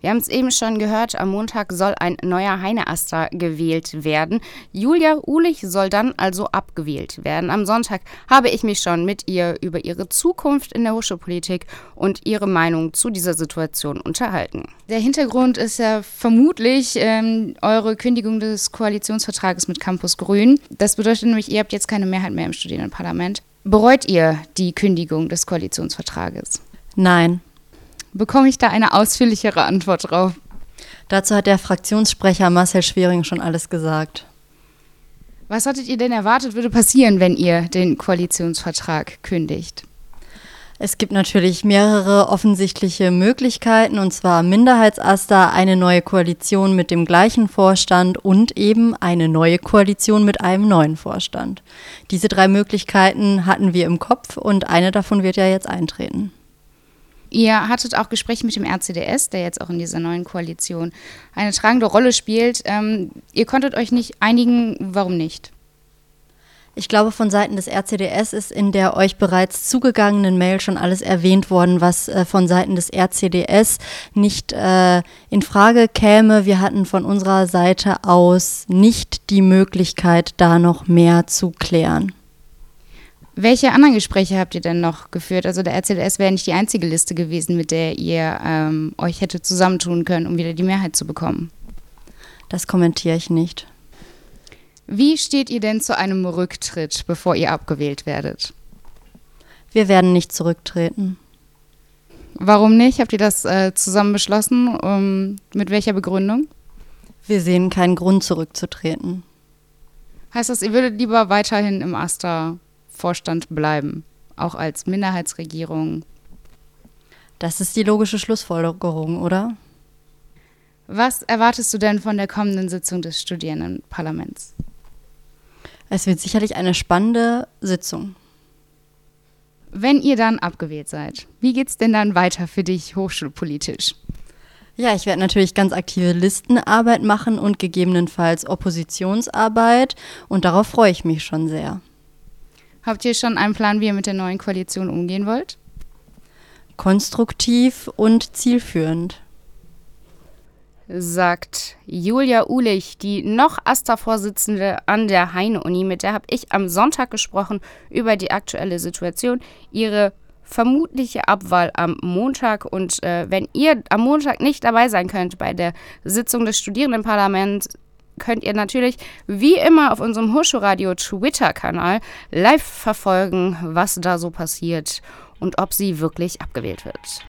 Wir haben es eben schon gehört, am Montag soll ein neuer Heineaster gewählt werden. Julia Uhlich soll dann also abgewählt werden. Am Sonntag habe ich mich schon mit ihr über ihre Zukunft in der Hochschulpolitik und ihre Meinung zu dieser Situation unterhalten. Der Hintergrund ist ja vermutlich eure Kündigung des Koalitionsvertrages mit Campus Grün. Das bedeutet nämlich, ihr habt jetzt keine Mehrheit mehr im Studierendenparlament. Bereut ihr die Kündigung des Koalitionsvertrages? Nein. Bekomme ich da eine ausführlichere Antwort drauf? Dazu hat der Fraktionssprecher Marcel Schwering schon alles gesagt. Was hattet ihr denn erwartet, würde passieren, wenn ihr den Koalitionsvertrag kündigt? Es gibt natürlich mehrere offensichtliche Möglichkeiten, und zwar Minderheitsaster, eine neue Koalition mit dem gleichen Vorstand und eben eine neue Koalition mit einem neuen Vorstand. Diese 3 Möglichkeiten hatten wir im Kopf und eine davon wird ja jetzt eintreten. Ihr hattet auch Gespräche mit dem RCDS, der jetzt auch in dieser neuen Koalition eine tragende Rolle spielt. Ihr konntet euch nicht einigen, warum nicht? Ich glaube, von Seiten des RCDS ist in der euch bereits zugegangenen Mail schon alles erwähnt worden, was von Seiten des RCDS nicht in Frage käme. Wir hatten von unserer Seite aus nicht die Möglichkeit, da noch mehr zu klären. Welche anderen Gespräche habt ihr denn noch geführt? Also der RCDS wäre nicht die einzige Liste gewesen, mit der ihr euch hätte zusammentun können, um wieder die Mehrheit zu bekommen. Das kommentiere ich nicht. Wie steht ihr denn zu einem Rücktritt, bevor ihr abgewählt werdet? Wir werden nicht zurücktreten. Warum nicht? Habt ihr das zusammen beschlossen? Mit welcher Begründung? Wir sehen keinen Grund, zurückzutreten. Heißt das, ihr würdet lieber weiterhin im AStA-Vorstand bleiben, auch als Minderheitsregierung? Das ist die logische Schlussfolgerung, oder? Was erwartest du denn von der kommenden Sitzung des Studierendenparlaments? Es wird sicherlich eine spannende Sitzung. Wenn ihr dann abgewählt seid, wie geht's denn dann weiter für dich hochschulpolitisch? Ja, ich werde natürlich ganz aktive Listenarbeit machen und gegebenenfalls Oppositionsarbeit und darauf freue ich mich schon sehr. Habt ihr schon einen Plan, wie ihr mit der neuen Koalition umgehen wollt? Konstruktiv und zielführend. Sagt Julia Uhlich, die noch AStA-Vorsitzende an der Heine-Uni. Mit der habe ich am Sonntag gesprochen über die aktuelle Situation, ihre vermutliche Abwahl am Montag. Und wenn ihr am Montag nicht dabei sein könnt bei der Sitzung des Studierendenparlaments, könnt ihr natürlich wie immer auf unserem Hochschulradio Twitter-Kanal live verfolgen, was da so passiert und ob sie wirklich abgewählt wird.